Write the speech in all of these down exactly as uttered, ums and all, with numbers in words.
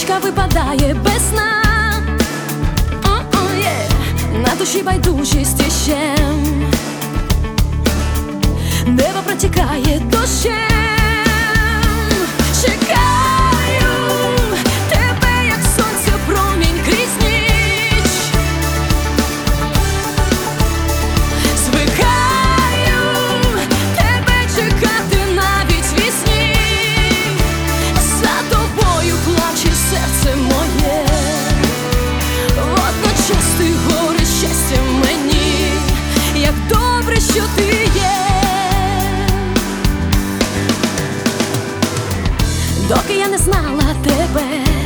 Нічка випадає без сна, О-о, yeah. На душі байдужість іщем, небо протікає дощем. Чекаю тебе, як сонце промінь крізь ніч. Звикаю тебе чекати навіть вісні. За тобою плаче серце моє, водночас ти горе щастя мені. Як добре, що ти є. Доки я не знала тебе,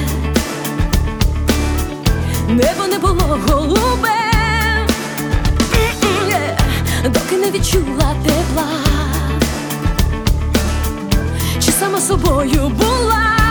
небо не було голубе, yeah. Доки не відчула тепла, чи сама собою була.